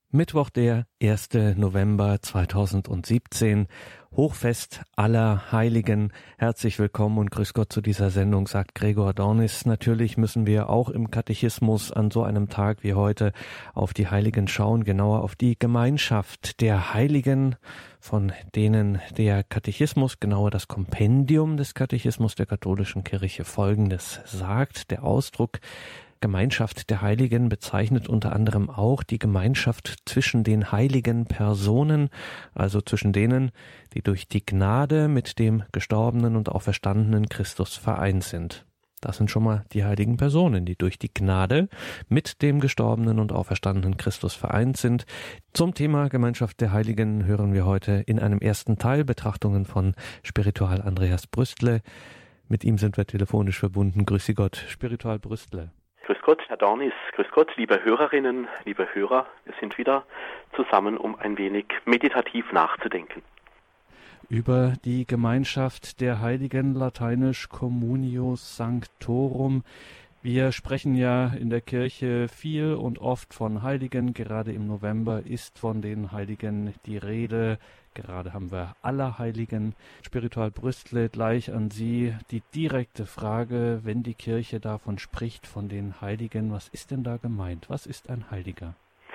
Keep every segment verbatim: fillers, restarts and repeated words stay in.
Mittwoch, der erster November zweitausendsiebzehn, Hochfest aller Heiligen. Herzlich willkommen und grüß Gott zu dieser Sendung, sagt Gregor Dornis. Natürlich müssen wir auch im Katechismus an so einem Tag wie heute auf die Heiligen schauen, genauer auf die Gemeinschaft der Heiligen, von denen der Katechismus, genauer das Kompendium des Katechismus der katholischen Kirche Folgendes sagt. Der Ausdruck Gemeinschaft der Heiligen bezeichnet unter anderem auch die Gemeinschaft zwischen den heiligen Personen, also zwischen denen, die durch die Gnade mit dem gestorbenen und auferstandenen Christus vereint sind. Das sind schon mal die heiligen Personen, die durch die Gnade mit dem gestorbenen und auferstandenen Christus vereint sind. Zum Thema Gemeinschaft der Heiligen hören wir heute in einem ersten Teil Betrachtungen von Spiritual Andreas Brüstle. Mit ihm sind wir telefonisch verbunden. Grüße Gott, Spiritual Brüstle. Grüß Gott, Herr Dornis, grüß Gott, liebe Hörerinnen, liebe Hörer. Wir sind wieder zusammen, um ein wenig meditativ nachzudenken. Über die Gemeinschaft der Heiligen, lateinisch Communio Sanctorum. Wir sprechen ja in der Kirche viel und oft von Heiligen. Gerade im November ist von den Heiligen die Rede. Gerade haben wir Allerheiligen. Spiritual Brüstle, gleich an Sie die direkte Frage, wenn die Kirche davon spricht, von den Heiligen, was ist denn da gemeint? Was ist ein Heiliger?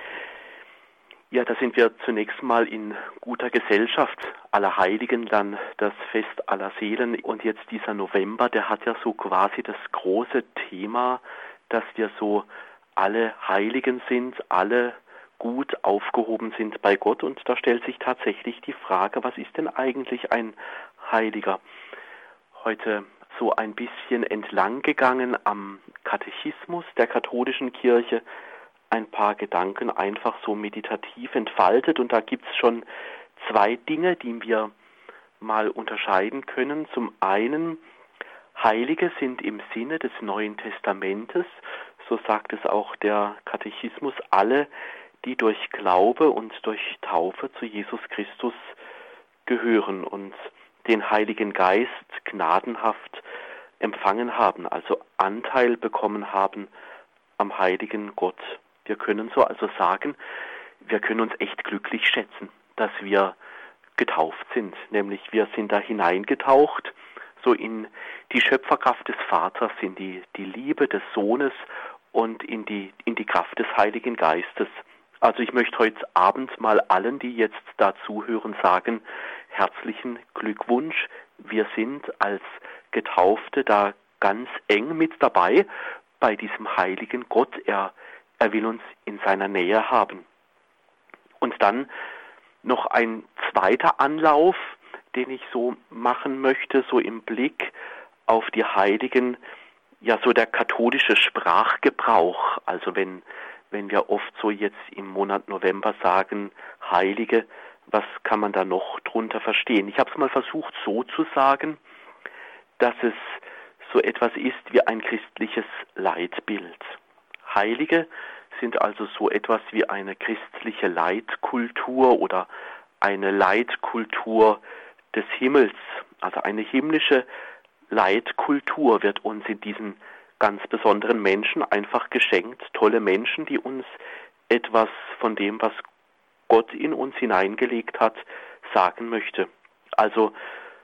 Ja, da sind wir zunächst mal in guter Gesellschaft. Allerheiligen, dann das Fest aller Seelen. Und jetzt dieser November, der hat ja so quasi das große Thema, dass wir so alle Heiligen sind, alle gut aufgehoben sind bei Gott. Und da stellt sich tatsächlich die Frage, was ist denn eigentlich ein Heiliger? Heute so ein bisschen entlang gegangen am Katechismus der katholischen Kirche, ein paar Gedanken einfach so meditativ entfaltet. Und da gibt es schon zwei Dinge, die wir mal unterscheiden können. Zum einen, Heilige sind im Sinne des Neuen Testamentes, so sagt es auch der Katechismus, alle, die durch Glaube und durch Taufe zu Jesus Christus gehören und den Heiligen Geist gnadenhaft empfangen haben, also Anteil bekommen haben am heiligen Gott. Wir können so also sagen, wir können uns echt glücklich schätzen, dass wir getauft sind, nämlich wir sind da hineingetaucht, so in die Schöpferkraft des Vaters, in die, die Liebe des Sohnes und in die, in die Kraft des Heiligen Geistes. Also ich möchte heute Abend mal allen, die jetzt da zuhören, sagen, herzlichen Glückwunsch. Wir sind als Getaufte da ganz eng mit dabei bei diesem heiligen Gott. Er, er will uns in seiner Nähe haben. Und dann noch ein zweiter Anlauf, den ich so machen möchte, so im Blick auf die Heiligen, ja so der katholische Sprachgebrauch. Also wenn Wenn wir oft so jetzt im Monat November sagen, Heilige, was kann man da noch drunter verstehen? Ich habe es mal versucht so zu sagen, dass es so etwas ist wie ein christliches Leitbild. Heilige sind also so etwas wie eine christliche Leitkultur oder eine Leitkultur des Himmels. Also eine himmlische Leitkultur wird uns in diesen ganz besonderen Menschen einfach geschenkt, tolle Menschen, die uns etwas von dem, was Gott in uns hineingelegt hat, sagen möchte. Also,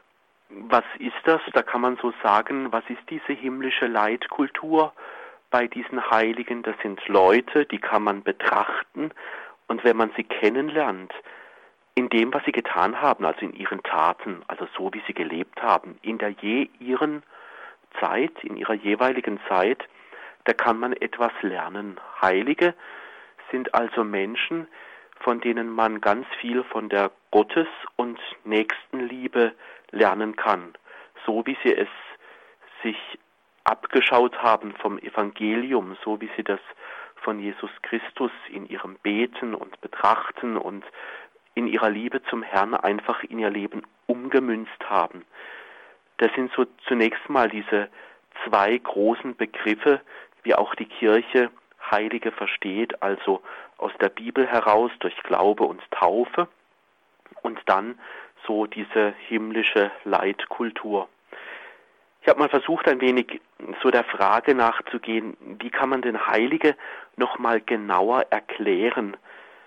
was ist das? Da kann man so sagen, was ist diese himmlische Leitkultur bei diesen Heiligen? Das sind Leute, die kann man betrachten, und wenn man sie kennenlernt, in dem, was sie getan haben, also in ihren Taten, also so, wie sie gelebt haben, in der je ihren Zeit, in ihrer jeweiligen Zeit, da kann man etwas lernen. Heilige sind also Menschen, von denen man ganz viel von der Gottes- und Nächstenliebe lernen kann, so wie sie es sich abgeschaut haben vom Evangelium, so wie sie das von Jesus Christus in ihrem Beten und Betrachten und in ihrer Liebe zum Herrn einfach in ihr Leben umgemünzt haben. Das sind so zunächst mal diese zwei großen Begriffe, wie auch die Kirche Heilige versteht, also aus der Bibel heraus durch Glaube und Taufe und dann so diese himmlische Leitkultur. Ich habe mal versucht, ein wenig so der Frage nachzugehen, wie kann man denn Heilige noch mal genauer erklären?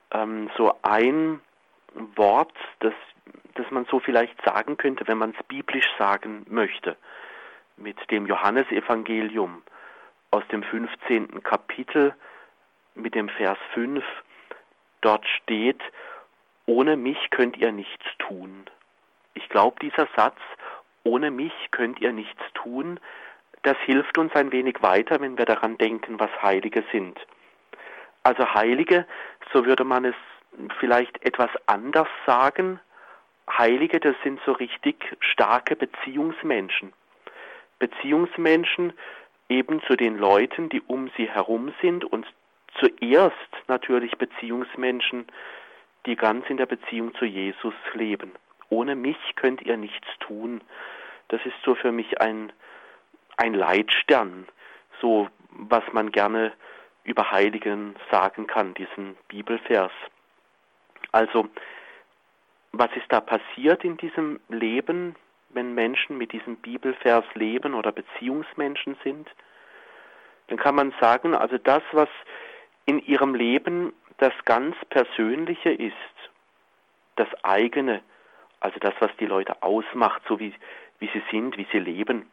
ähm, so ein Wort, das, das man so vielleicht sagen könnte, wenn man es biblisch sagen möchte, mit dem Johannesevangelium aus dem fünfzehnten Kapitel mit dem Vers fünf. Dort steht: Ohne mich könnt ihr nichts tun. Ich glaube, dieser Satz, ohne mich könnt ihr nichts tun, das hilft uns ein wenig weiter, wenn wir daran denken, was Heilige sind. Also Heilige, so würde man es vielleicht etwas anders sagen. Heilige, das sind so richtig starke Beziehungsmenschen. Beziehungsmenschen eben zu den Leuten, die um sie herum sind, und zuerst natürlich Beziehungsmenschen, die ganz in der Beziehung zu Jesus leben. Ohne mich könnt ihr nichts tun. Das ist so für mich ein, ein Leitstern, so was man gerne über Heiligen sagen kann, diesen Bibelvers. Also, was ist da passiert in diesem Leben, wenn Menschen mit diesem Bibelvers leben oder Beziehungsmenschen sind? Dann kann man sagen, also das, was in ihrem Leben das ganz Persönliche ist, das eigene, also das, was die Leute ausmacht, so wie, wie sie sind, wie sie leben,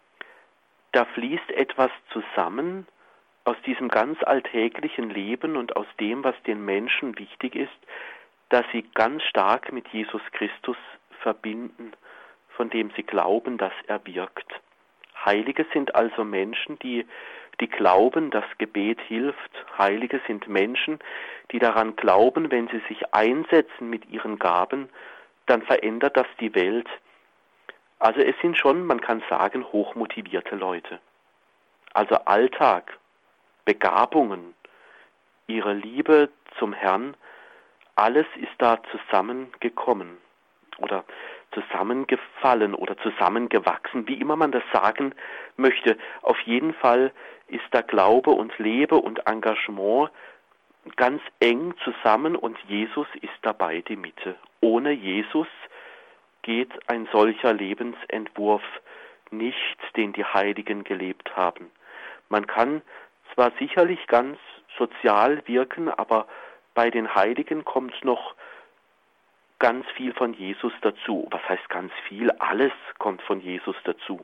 da fließt etwas zusammen aus diesem ganz alltäglichen Leben und aus dem, was den Menschen wichtig ist, dass sie ganz stark mit Jesus Christus verbinden, von dem sie glauben, dass er wirkt. Heilige sind also Menschen, die, die glauben, dass Gebet hilft. Heilige sind Menschen, die daran glauben, wenn sie sich einsetzen mit ihren Gaben, dann verändert das die Welt. Also es sind schon, man kann sagen, hochmotivierte Leute. Also Alltag, Begabungen, ihre Liebe zum Herrn, alles ist da zusammengekommen oder zusammengefallen oder zusammengewachsen, wie immer man das sagen möchte. Auf jeden Fall ist da Glaube und Lebe und Engagement ganz eng zusammen und Jesus ist dabei die Mitte. Ohne Jesus geht ein solcher Lebensentwurf nicht, den die Heiligen gelebt haben. Man kann zwar sicherlich ganz sozial wirken, aber bei den Heiligen kommt noch ganz viel von Jesus dazu. Was heißt ganz viel? Alles kommt von Jesus dazu.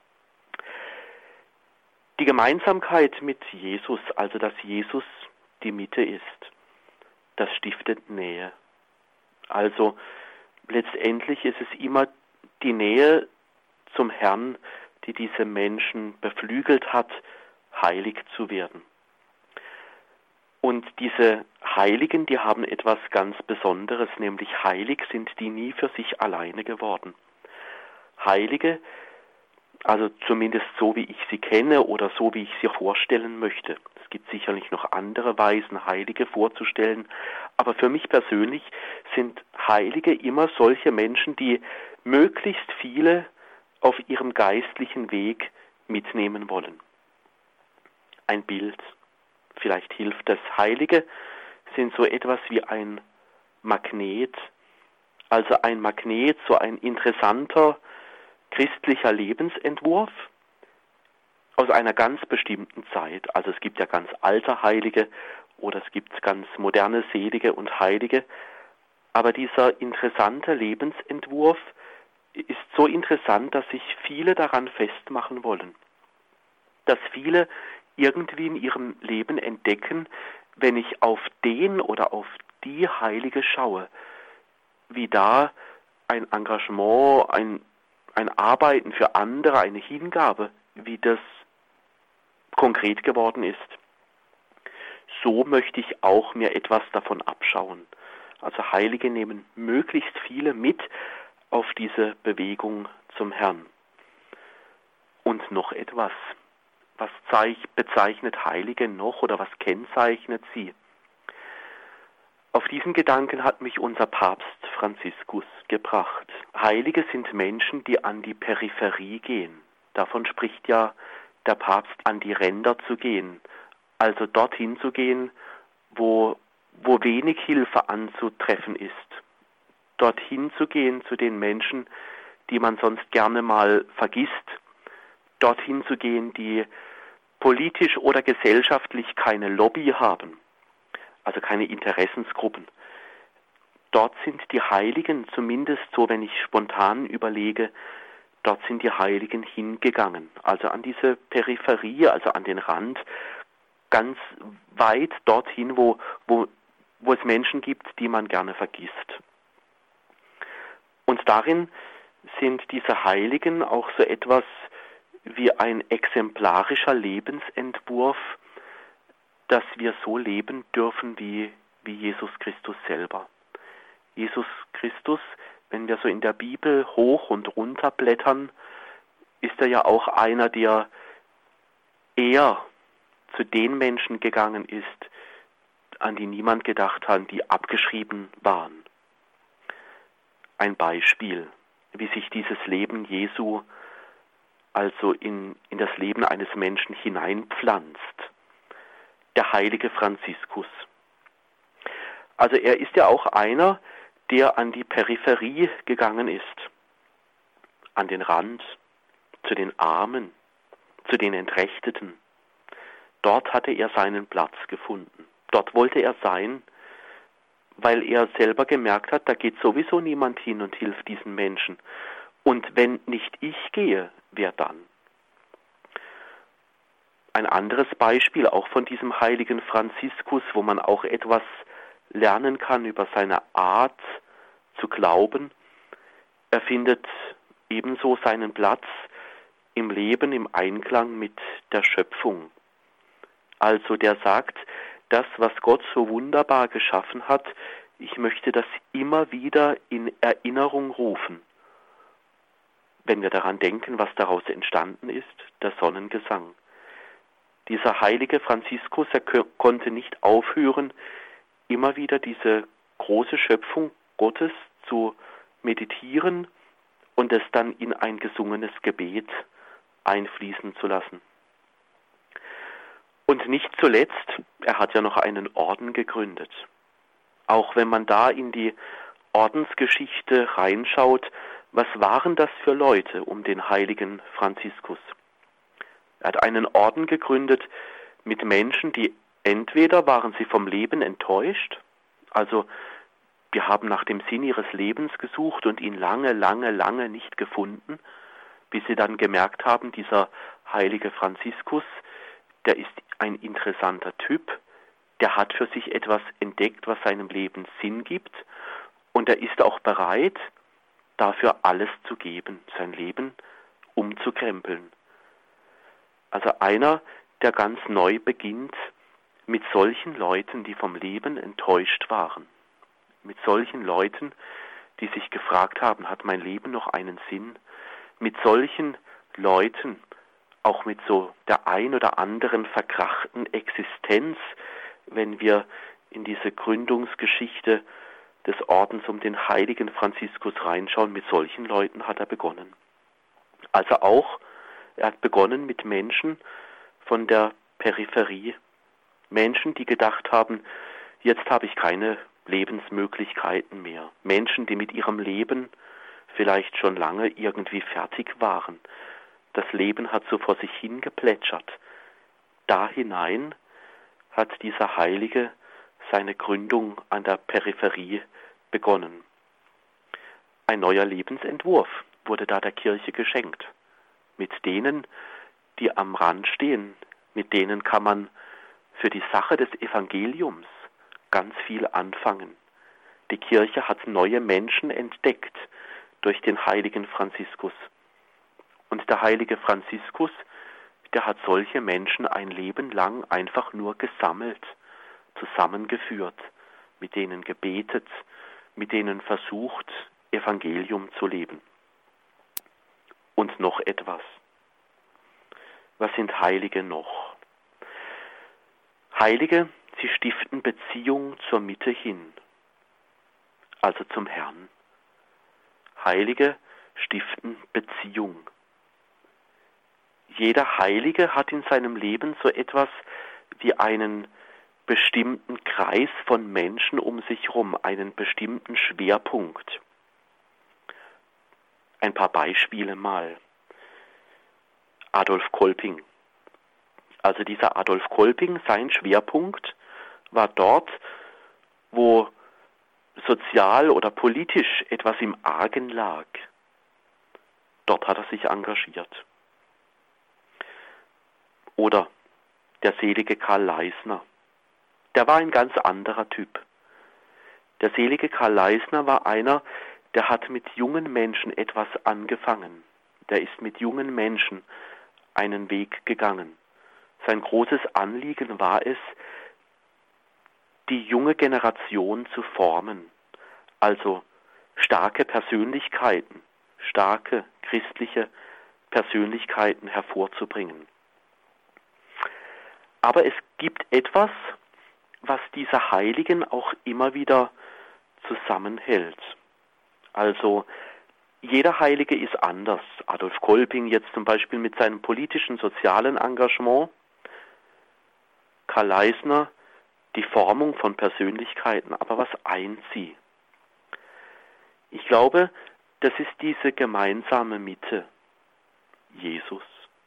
Die Gemeinsamkeit mit Jesus, also dass Jesus die Mitte ist, das stiftet Nähe. Also letztendlich ist es immer die Nähe zum Herrn, die diese Menschen beflügelt hat, heilig zu werden. Und diese Heiligen, die haben etwas ganz Besonderes, nämlich heilig sind die nie für sich alleine geworden. Heilige, also zumindest so wie ich sie kenne oder so wie ich sie vorstellen möchte. Es gibt sicherlich noch andere Weisen, Heilige vorzustellen, aber für mich persönlich sind Heilige immer solche Menschen, die möglichst viele auf ihrem geistlichen Weg mitnehmen wollen. Ein Bild. Vielleicht hilft das. Heilige sind so etwas wie ein Magnet, also ein Magnet, so ein interessanter christlicher Lebensentwurf aus einer ganz bestimmten Zeit. Also es gibt ja ganz alte Heilige oder es gibt ganz moderne Selige und Heilige, aber dieser interessante Lebensentwurf ist so interessant, dass sich viele daran festmachen wollen, dass viele irgendwie in ihrem Leben entdecken, wenn ich auf den oder auf die Heilige schaue, wie da ein Engagement, ein, ein Arbeiten für andere, eine Hingabe, wie das konkret geworden ist. So möchte ich auch mir etwas davon abschauen. Also Heilige nehmen möglichst viele mit auf diese Bewegung zum Herrn. Und noch etwas. Was bezeichnet Heilige noch oder was kennzeichnet sie? Auf diesen Gedanken hat mich unser Papst Franziskus gebracht. Heilige sind Menschen, die an die Peripherie gehen. Davon spricht ja der Papst, an die Ränder zu gehen. Also dorthin zu gehen, wo, wo wenig Hilfe anzutreffen ist. Dorthin zu gehen zu den Menschen, die man sonst gerne mal vergisst. Dorthin zu gehen, die politisch oder gesellschaftlich keine Lobby haben. also keine Interessensgruppen. Dort sind die Heiligen, zumindest so, wenn ich spontan überlege, dort sind die Heiligen hingegangen, also an diese Peripherie, also an den Rand, ganz weit dorthin, wo, wo, wo es Menschen gibt, die man gerne vergisst. Und darin sind diese Heiligen auch so etwas wie ein exemplarischer Lebensentwurf, dass wir so leben dürfen wie, wie Jesus Christus selber. Jesus Christus, wenn wir so in der Bibel hoch und runter blättern, ist er ja auch einer, der eher zu den Menschen gegangen ist, an die niemand gedacht hat, die abgeschrieben waren. Ein Beispiel, wie sich dieses Leben Jesu also in, in das Leben eines Menschen hineinpflanzt. Der heilige Franziskus. Also er ist ja auch einer, der an die Peripherie gegangen ist, an den Rand, zu den Armen, zu den Entrechteten. Dort hatte er seinen Platz gefunden. Dort wollte er sein, weil er selber gemerkt hat, da geht sowieso niemand hin und hilft diesen Menschen. Und wenn nicht ich gehe, wer dann? Ein anderes Beispiel auch von diesem heiligen Franziskus, wo man auch etwas lernen kann über seine Art zu glauben. Er findet ebenso seinen Platz im Leben im Einklang mit der Schöpfung. Also der sagt, das, was Gott so wunderbar geschaffen hat, ich möchte das immer wieder in Erinnerung rufen. Wenn wir daran denken, was daraus entstanden ist, der Sonnengesang. Dieser heilige Franziskus, er konnte nicht aufhören, immer wieder diese große Schöpfung Gottes zu meditieren und es dann in ein gesungenes Gebet einfließen zu lassen. Und nicht zuletzt, er hat ja noch einen Orden gegründet. Auch wenn man da in die Ordensgeschichte reinschaut, was waren das für Leute um den heiligen Franziskus? Er hat einen Orden gegründet mit Menschen, die entweder waren sie vom Leben enttäuscht, also die haben nach dem Sinn ihres Lebens gesucht und ihn lange, lange, lange nicht gefunden, bis sie dann gemerkt haben, dieser heilige Franziskus, der ist ein interessanter Typ, der hat für sich etwas entdeckt, was seinem Leben Sinn gibt und er ist auch bereit, dafür alles zu geben, sein Leben umzukrempeln. Also einer, der ganz neu beginnt mit solchen Leuten, die vom Leben enttäuscht waren. Mit solchen Leuten, die sich gefragt haben, hat mein Leben noch einen Sinn? Mit solchen Leuten, auch mit so der ein oder anderen verkrachten Existenz, wenn wir in diese Gründungsgeschichte des Ordens um den heiligen Franziskus reinschauen, mit solchen Leuten hat er begonnen. Also auch, er hat begonnen mit Menschen von der Peripherie, Menschen, die gedacht haben, jetzt habe ich keine Lebensmöglichkeiten mehr. Menschen, die mit ihrem Leben vielleicht schon lange irgendwie fertig waren. Das Leben hat so vor sich hingeplätschert. Da hinein hat dieser Heilige seine Gründung an der Peripherie begonnen. Ein neuer Lebensentwurf wurde da der Kirche geschenkt. Mit denen, die am Rand stehen, mit denen kann man für die Sache des Evangeliums ganz viel anfangen. Die Kirche hat neue Menschen entdeckt durch den heiligen Franziskus. Und der heilige Franziskus, der hat solche Menschen ein Leben lang einfach nur gesammelt, zusammengeführt, mit denen gebetet, mit denen versucht, Evangelium zu leben. Und noch etwas. Was sind Heilige noch? Heilige, sie stiften Beziehung zur Mitte hin, also zum Herrn. Heilige stiften Beziehung. Jeder Heilige hat in seinem Leben so etwas wie einen bestimmten Kreis von Menschen um sich herum, einen bestimmten Schwerpunkt. Ein paar Beispiele mal. Adolf Kolping. Also dieser Adolf Kolping, sein Schwerpunkt war dort, wo sozial oder politisch etwas im Argen lag. Dort hat er sich engagiert. Oder der selige Karl Leisner. Der war ein ganz anderer Typ. Der selige Karl Leisner war einer, der hat mit jungen Menschen etwas angefangen. Der ist mit jungen Menschen einen Weg gegangen. Sein großes Anliegen war es, die junge Generation zu formen. Also starke Persönlichkeiten, starke christliche Persönlichkeiten hervorzubringen. Aber es gibt etwas, was diese Heiligen auch immer wieder zusammenhält. Also jeder Heilige ist anders. Adolf Kolping jetzt zum Beispiel mit seinem politischen, sozialen Engagement, Karl Leisner die Formung von Persönlichkeiten. Aber was eint sie? Ich glaube, das ist diese gemeinsame Mitte, Jesus.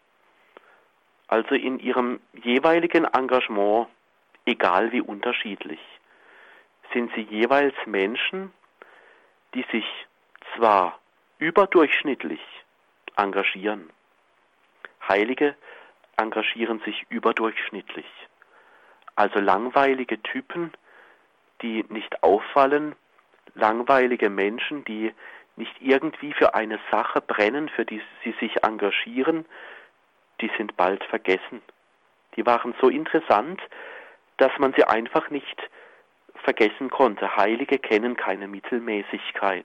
Also in ihrem jeweiligen Engagement, egal wie unterschiedlich, sind sie jeweils Menschen, die sich zwar überdurchschnittlich engagieren. Heilige engagieren sich überdurchschnittlich. Also langweilige Typen, die nicht auffallen, langweilige Menschen, die nicht irgendwie für eine Sache brennen, für die sie sich engagieren, die sind bald vergessen. Die waren so interessant, dass man sie einfach nicht vergessen konnte. Heilige kennen keine Mittelmäßigkeit.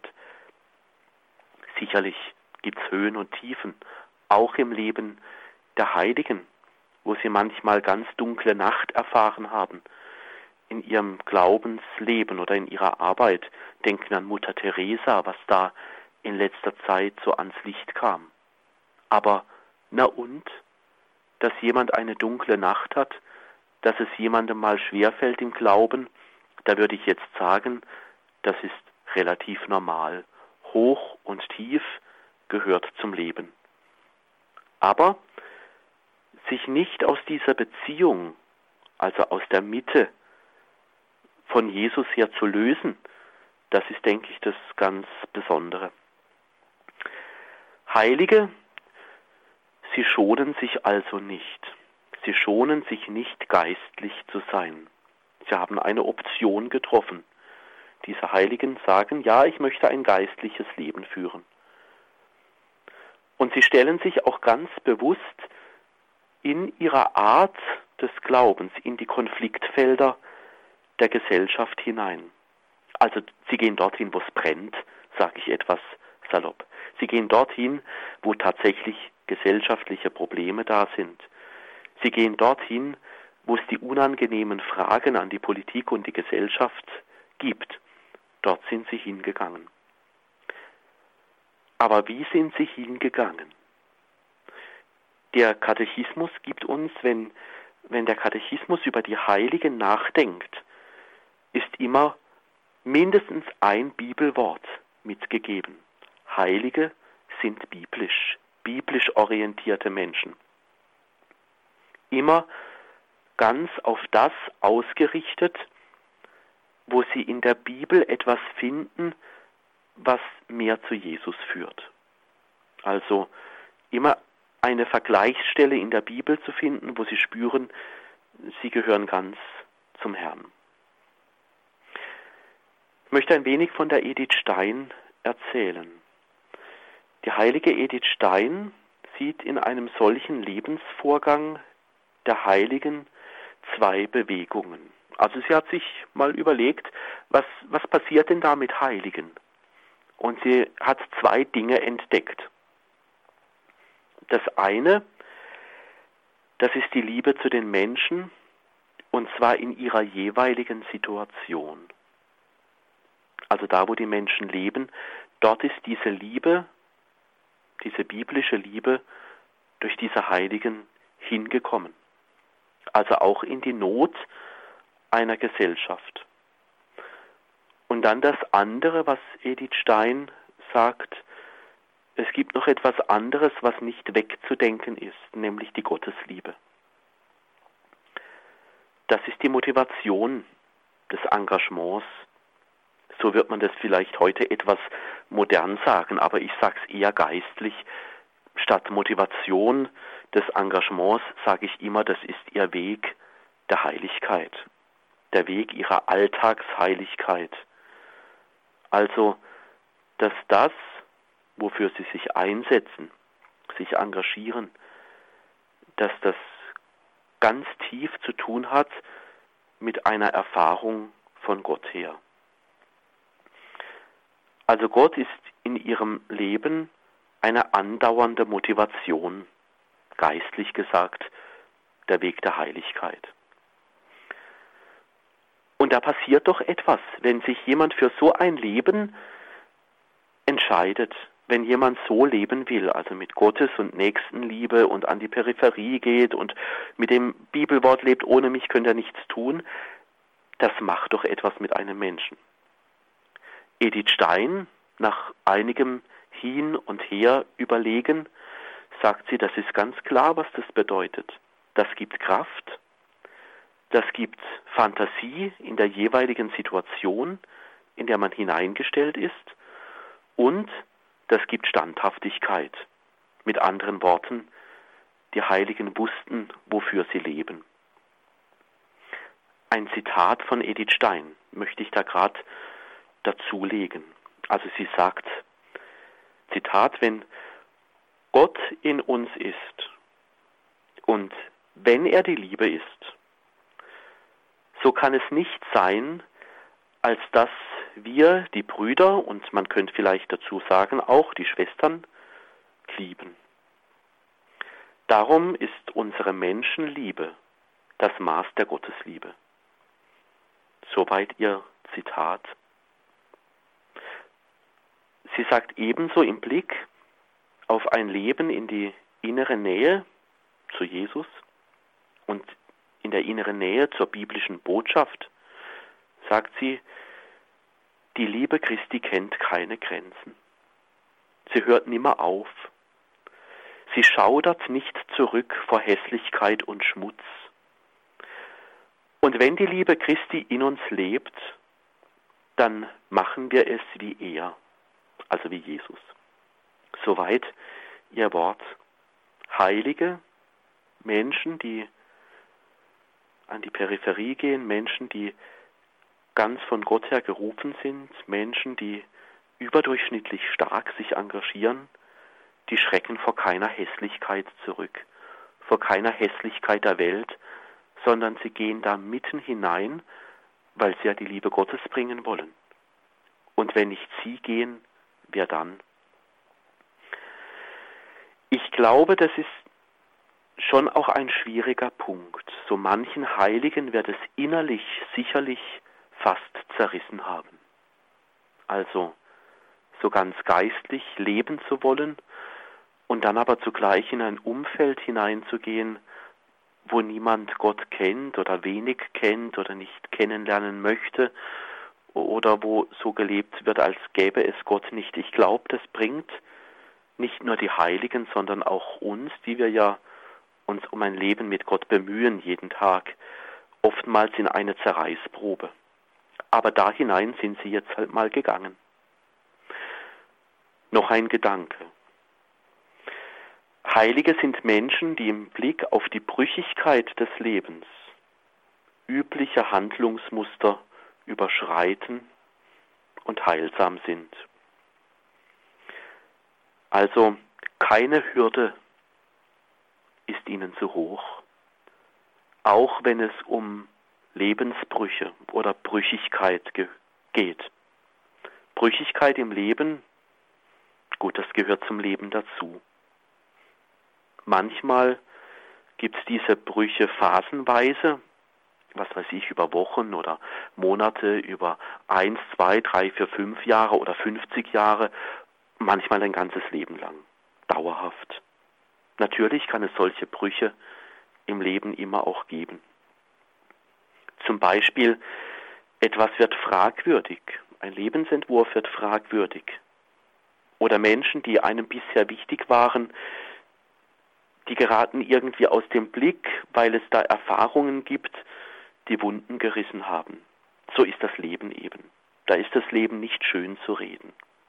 Sicherlich gibt es Höhen und Tiefen, auch im Leben der Heiligen, wo sie manchmal ganz dunkle Nacht erfahren haben, in ihrem Glaubensleben oder in ihrer Arbeit. Denken an Mutter Teresa, was da in letzter Zeit so ans Licht kam. Aber na und, dass jemand eine dunkle Nacht hat, dass es jemandem mal schwerfällt im Glauben, da würde ich jetzt sagen, das ist relativ normal. Hoch und tief gehört zum Leben. Aber sich nicht aus dieser Beziehung, also aus der Mitte von Jesus her zu lösen, das ist, denke ich, das ganz Besondere. Heilige, sie schonen sich also nicht. Sie schonen sich nicht, geistlich zu sein. Sie haben eine Option getroffen. Diese Heiligen sagen, ja, ich möchte ein geistliches Leben führen. Und sie stellen sich auch ganz bewusst in ihrer Art des Glaubens in die Konfliktfelder der Gesellschaft hinein. Also sie gehen dorthin, wo es brennt, sage ich etwas salopp. Sie gehen dorthin, wo tatsächlich gesellschaftliche Probleme da sind. Sie gehen dorthin, wo es die unangenehmen Fragen an die Politik und die Gesellschaft gibt. Dort sind sie hingegangen. Aber wie sind sie hingegangen? Der Katechismus gibt uns, wenn, wenn der Katechismus über die Heiligen nachdenkt, ist immer mindestens ein Bibelwort mitgegeben. Heilige sind biblisch, biblisch orientierte Menschen. Immer ganz auf das ausgerichtet, wo sie in der Bibel etwas finden, was mehr zu Jesus führt. Also immer eine Vergleichsstelle in der Bibel zu finden, wo sie spüren, sie gehören ganz zum Herrn. Ich möchte ein wenig von der Edith Stein erzählen. Die heilige Edith Stein sieht in einem solchen Lebensvorgang der Heiligen zwei Bewegungen. Also sie hat sich mal überlegt, was, was passiert denn da mit Heiligen? Und sie hat zwei Dinge entdeckt. Das eine, das ist die Liebe zu den Menschen, und zwar in ihrer jeweiligen Situation. Also da, wo die Menschen leben, dort ist diese Liebe, diese biblische Liebe durch diese Heiligen hingekommen. Also auch in die Not einer Gesellschaft. Und dann das andere, was Edith Stein sagt, es gibt noch etwas anderes, was nicht wegzudenken ist, nämlich die Gottesliebe. Das ist die Motivation des Engagements. So wird man das vielleicht heute etwas modern sagen, aber ich sage es eher geistlich. Statt Motivation des Engagements sage ich immer, das ist ihr Weg der Heiligkeit, der Weg ihrer Alltagsheiligkeit. Also, dass das, wofür sie sich einsetzen, sich engagieren, dass das ganz tief zu tun hat mit einer Erfahrung von Gott her. Also Gott ist in ihrem Leben eine andauernde Motivation, geistlich gesagt, der Weg der Heiligkeit. Und da passiert doch etwas, wenn sich jemand für so ein Leben entscheidet, wenn jemand so leben will, also mit Gottes und Nächstenliebe und an die Peripherie geht und mit dem Bibelwort lebt, ohne mich könnt ihr nichts tun, das macht doch etwas mit einem Menschen. Edith Stein, nach einigem Hin und Her überlegen, sagt sie, das ist ganz klar, was das bedeutet. Das gibt Kraft, das gibt Fantasie in der jeweiligen Situation, in der man hineingestellt ist, und das gibt Standhaftigkeit. Mit anderen Worten, die Heiligen wussten, wofür sie leben. Ein Zitat von Edith Stein möchte ich da gerade dazulegen. Also sie sagt, Zitat, wenn Gott in uns ist und wenn er die Liebe ist, so kann es nicht sein, als dass wir, die Brüder, und man könnte vielleicht dazu sagen, auch die Schwestern, lieben. Darum ist unsere Menschenliebe das Maß der Gottesliebe. Soweit ihr Zitat. Sie sagt ebenso im Blick auf ein Leben in die innere Nähe zu Jesus und in der inneren Nähe zur biblischen Botschaft, sagt sie, die Liebe Christi kennt keine Grenzen. Sie hört nimmer auf. Sie schaudert nicht zurück vor Hässlichkeit und Schmutz. Und wenn die Liebe Christi in uns lebt, dann machen wir es wie er, also wie Jesus. Soweit ihr Wort. Heilige Menschen, die an die Peripherie gehen, Menschen, die ganz von Gott her gerufen sind, Menschen, die überdurchschnittlich stark sich engagieren, die schrecken vor keiner Hässlichkeit zurück, vor keiner Hässlichkeit der Welt, sondern sie gehen da mitten hinein, weil sie ja die Liebe Gottes bringen wollen. Und wenn nicht sie gehen, wer dann? Ich glaube, das ist schon auch ein schwieriger Punkt. So manchen Heiligen wird es innerlich sicherlich fast zerrissen haben. Also so ganz geistlich leben zu wollen und dann aber zugleich in ein Umfeld hineinzugehen, wo niemand Gott kennt oder wenig kennt oder nicht kennenlernen möchte oder wo so gelebt wird, als gäbe es Gott nicht. Ich glaube, das bringt nicht nur die Heiligen, sondern auch uns, die wir ja uns um ein Leben mit Gott bemühen jeden Tag, oftmals in eine Zerreißprobe. Aber da hinein sind sie jetzt halt mal gegangen. Noch ein Gedanke. Heilige sind Menschen, die im Blick auf die Brüchigkeit des Lebens übliche Handlungsmuster überschreiten und heilsam sind. Also keine Hürde ist ihnen zu hoch, auch wenn es um Lebensbrüche oder Brüchigkeit ge- geht. Brüchigkeit im Leben, gut, das gehört zum Leben dazu. Manchmal gibt es diese Brüche phasenweise, was weiß ich, über Wochen oder Monate, über eins, zwei, drei, vier, fünf Jahre oder fünfzig Jahre, manchmal ein ganzes Leben lang, dauerhaft. Natürlich kann es solche Brüche im Leben immer auch geben. Zum Beispiel, etwas wird fragwürdig, ein Lebensentwurf wird fragwürdig. Oder Menschen, die einem bisher wichtig waren, die geraten irgendwie aus dem Blick, weil es da Erfahrungen gibt, die Wunden gerissen haben. So ist das Leben eben. Da ist das Leben nicht schön zu reden.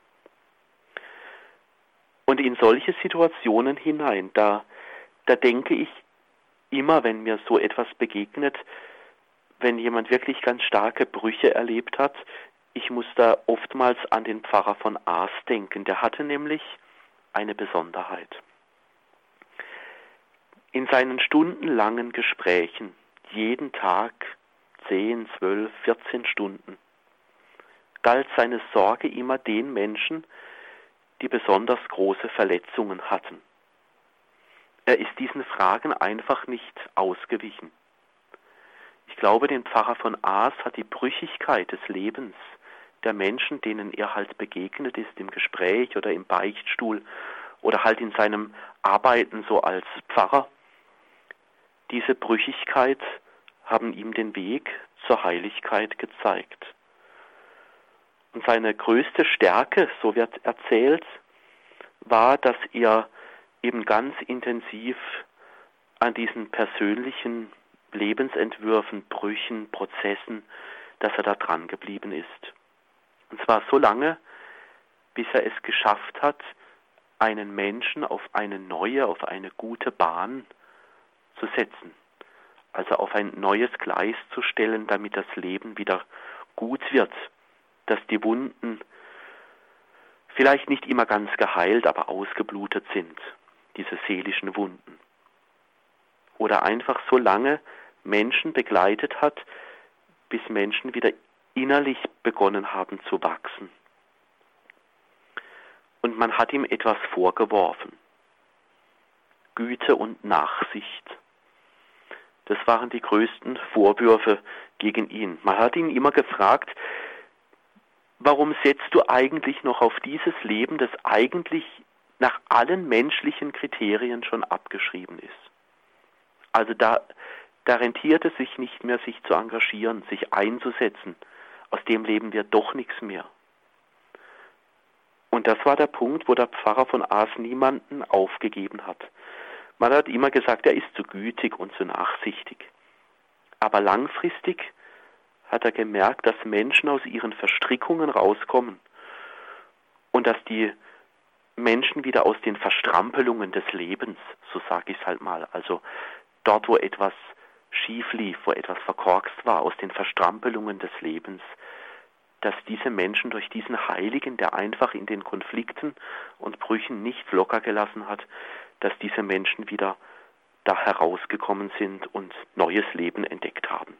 Und in solche Situationen hinein, da, da denke ich immer, wenn mir so etwas begegnet, wenn jemand wirklich ganz starke Brüche erlebt hat, ich muss da oftmals an den Pfarrer von Aas denken. Der hatte nämlich eine Besonderheit. In seinen stundenlangen Gesprächen, jeden Tag zehn, zwölf, vierzehn Stunden, galt seine Sorge immer den Menschen, die besonders große Verletzungen hatten. Er ist diesen Fragen einfach nicht ausgewichen. Ich glaube, den Pfarrer von Aas hat die Brüchigkeit des Lebens der Menschen, denen er halt begegnet ist, im Gespräch oder im Beichtstuhl oder halt in seinem Arbeiten so als Pfarrer, diese Brüchigkeit haben ihm den Weg zur Heiligkeit gezeigt. Und seine größte Stärke, so wird erzählt, war, dass er eben ganz intensiv an diesen persönlichen Lebensentwürfen, Brüchen, Prozessen, dass er da dran geblieben ist. Und zwar so lange, bis er es geschafft hat, einen Menschen auf eine neue, auf eine gute Bahn zu setzen. Also auf ein neues Gleis zu stellen, damit das Leben wieder gut wird, dass die Wunden vielleicht nicht immer ganz geheilt, aber ausgeblutet sind, diese seelischen Wunden. Oder einfach so lange Menschen begleitet hat, bis Menschen wieder innerlich begonnen haben zu wachsen. Und man hat ihm etwas vorgeworfen. Güte und Nachsicht. Das waren die größten Vorwürfe gegen ihn. Man hat ihn immer gefragt, warum setzt du eigentlich noch auf dieses Leben, das eigentlich nach allen menschlichen Kriterien schon abgeschrieben ist? Also da, da rentiert es sich nicht mehr, sich zu engagieren, sich einzusetzen. Aus dem leben wir doch nichts mehr. Und das war der Punkt, wo der Pfarrer von Aas niemanden aufgegeben hat. Man hat immer gesagt, er ist zu gütig und zu nachsichtig. Aber langfristig hat er gemerkt, dass Menschen aus ihren Verstrickungen rauskommen und dass die Menschen wieder aus den Verstrampelungen des Lebens, so sage ich es halt mal, also dort, wo etwas schief lief, wo etwas verkorkst war, aus den Verstrampelungen des Lebens, dass diese Menschen durch diesen Heiligen, der einfach in den Konflikten und Brüchen nicht locker gelassen hat, dass diese Menschen wieder da herausgekommen sind und neues Leben entdeckt haben.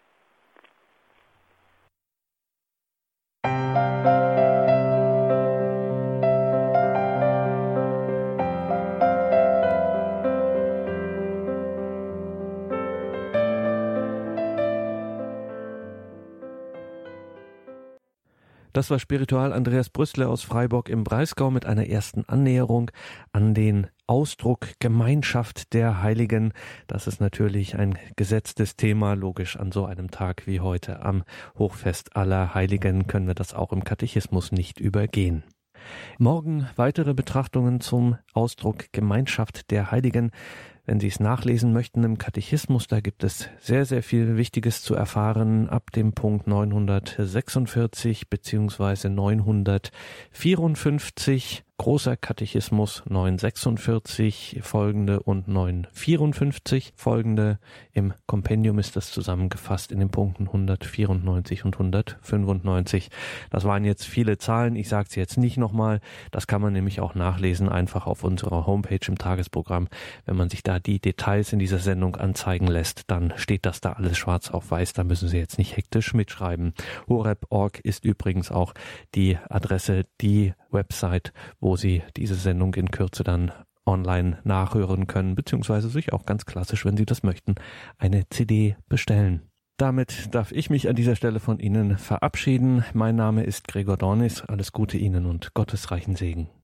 Das war Spiritual Andreas Brüssler aus Freiburg im Breisgau mit einer ersten Annäherung an den Ausdruck Gemeinschaft der Heiligen. Das ist natürlich ein gesetztes Thema. Logisch, an so einem Tag wie heute am Hochfest aller Heiligen können wir das auch im Katechismus nicht übergehen. Morgen weitere Betrachtungen zum Ausdruck Gemeinschaft der Heiligen. Wenn Sie es nachlesen möchten im Katechismus, da gibt es sehr, sehr viel Wichtiges zu erfahren ab dem Punkt neunhundertsechsundvierzig bzw. neunhundertvierundfünfzig. Großer Katechismus neunhundertsechsundvierzig folgende und neunhundertvierundfünfzig folgende. Im Kompendium ist das zusammengefasst in den Punkten hundertvierundneunzig und hundertfünfundneunzig. Das waren jetzt viele Zahlen, ich sage es jetzt nicht nochmal. Das kann man nämlich auch nachlesen, einfach auf unserer Homepage im Tagesprogramm. Wenn man sich da die Details in dieser Sendung anzeigen lässt, dann steht das da alles schwarz auf weiß. Da müssen Sie jetzt nicht hektisch mitschreiben. horeb punkt org ist übrigens auch die Adresse, die Website, wo Sie diese Sendung in Kürze dann online nachhören können, beziehungsweise sich auch ganz klassisch, wenn Sie das möchten, eine C D bestellen. Damit darf ich mich an dieser Stelle von Ihnen verabschieden. Mein Name ist Gregor Dornis. Alles Gute Ihnen und gottesreichen Segen.